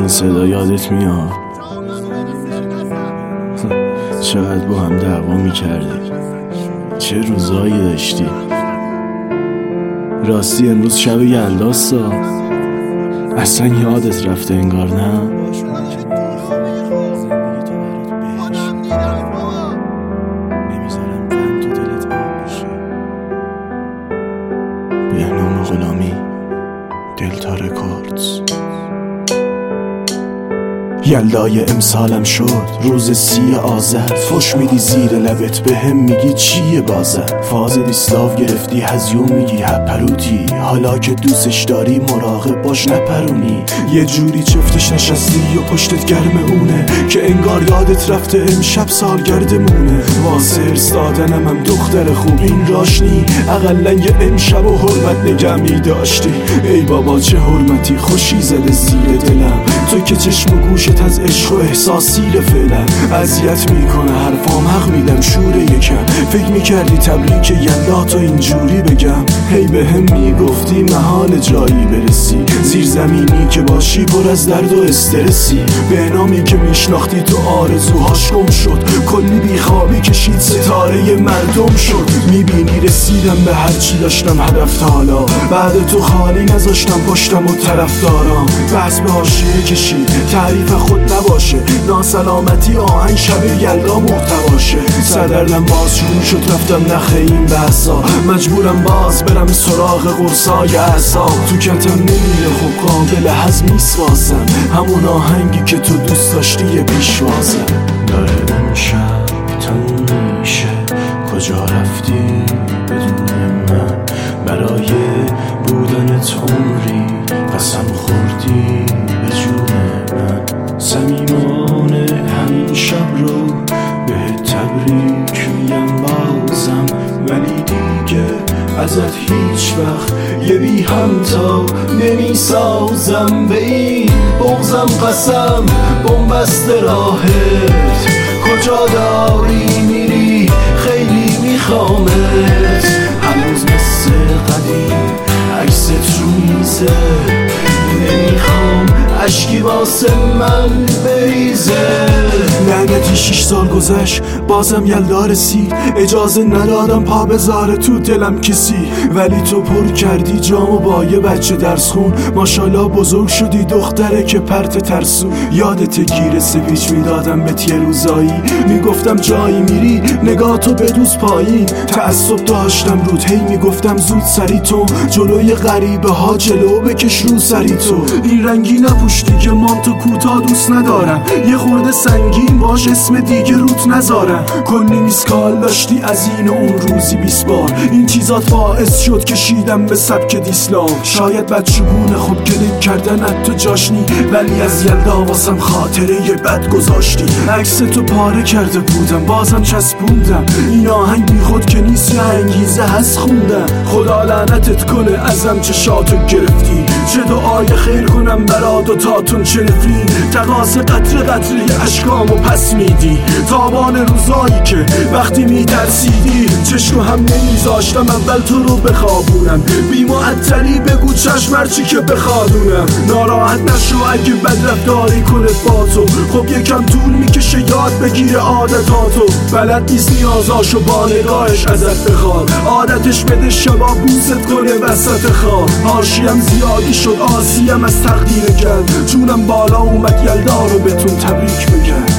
این صدا یادت میاد؟ چقدر با هم دعوا میکردی، چه روزایی داشتی. راستی امروز شب یلداستا، اصلا یادت رفته انگار نه؟ بهنام غلامی، دلتا رکوردز. یلدای امسالم شد روز 30 آذر، فش میدی زیر لبت بهم میگی چیه بازر. فاز دیسلاو گرفتی هزیون میگی هپروتی، حالا که دوستش داری مراقب باش نپرونی. یه جوری چفتش نشستی و پشتت گرم اونه که انگار یادت رفته امشب سالگردمونه. واسه ارث دادنم هم دختر خوب این راشنی، اقلا یه امشب و حرمت نگه میداشتی. ای بابا چه حرمتی خوشی زده زیر دلم، تو که چشم و گوشت از عشق و احساسیل فعلا اذیت میکنه. حرفام حق میدم شوره یکم، فکر میکردی تبریک یلداتو اینجوری بگم. هی به هم میگفتی محال جایی برسی، زیر زمینی که باشی پر از درد و استرسی. بهنامی که میشناختی تو آرزوهاش گم شد، کلی بیخوابی کشید ستاره مردم شد. میبینی رسیدم به هرچی داشتم هدف تا حالا، بعد تو خالی نذاشتم پشتم و طرفدارام. بس به حاشیه کشید تعریف خود نباشه، ناسلامتی آهنگ شب یلدا محتواشه. سردردم باز شروع شد رفتم نخه این بحثا، مجبورم باز برم سراغ قرصای اعصاب. تو کتم نمیره خب قابل هضم نیست واسم، همون آهنگی که تو دوست داشتی یه پیشوازم. داره اون شب تموم میشه، کجا رفتی بدون من؟ برای بودنت عمری قسم خوردی به جون من. صمیمانه همین شب رو به تبریک میگم بازم، ولی دیگه ازت هیچ وقت یه بی همتا نمی سازم. به این بغزم قسم بنبست راهت، کجا داری میری خیلی میخوامت. هنوز مثل قدیم عکست رو میزه، نمیخوام عشقی واسه من بریزه. لعنتی 6 سال گذشت بازم یلدا رسید، اجازه ندادم پا بذاره تو دلم کسی. ولی تو پر کردی جامو با یه بچه درس خون، ماشالله بزرگ شدی دختره که پرت ترسون. یادت گیر سویچ میدادم به یه روزایی، میگفتم جایی میری نگاهتو بدوز پایین. تعصب داشتم رود هی میگفتم زود سری تو، جلوی غریبه ها جلو بکش رو سری تو. این رنگی نپوشتی که مانتو کوتاه دوست ندارم، یه خورده سنگین باش اسم دیگه روت نذارم. کلی میسکال داشتی از این و اون روزی 20 بار، این چیزات باعث شد کشیدم به سبک دیسلام. شاید بدشگونه خوب کلیک کردن حتی جاشنی، ولی از یلدا واسم خاطره یه بد گذاشتی. عکس تو پاره کرده بودم بازم چسبوندم، این آهنگ بی خود که نیست یه انگیزه هست خوندم. خدا لعنتت کنه ازم چشاتو گرفتی، چه دعای خیر کنم برا دوتاتون چه نفرین. تقاس قطره قطره اشکامو پس میدی، تابان روزایی که وقتی میترسیدی. چشم هم نمیذاشتم اول تو رو بخوابونم، بی معطلی بگو چشم هرچی که بخوادونم. ناراحت نشو اگه بد رفتاری کنه با تو، خب یکم طول میکشه یاد بگیره عادتاتو. بلد نیست نیازاشو با نگاهش ازت بخواد، عادتش بده شبا بوست کنه وسط خواب. حاشیم زیادی شد آسیم از تقدیر گل، چونم بالا اومد یلدا رو بهتون تبریک بگم.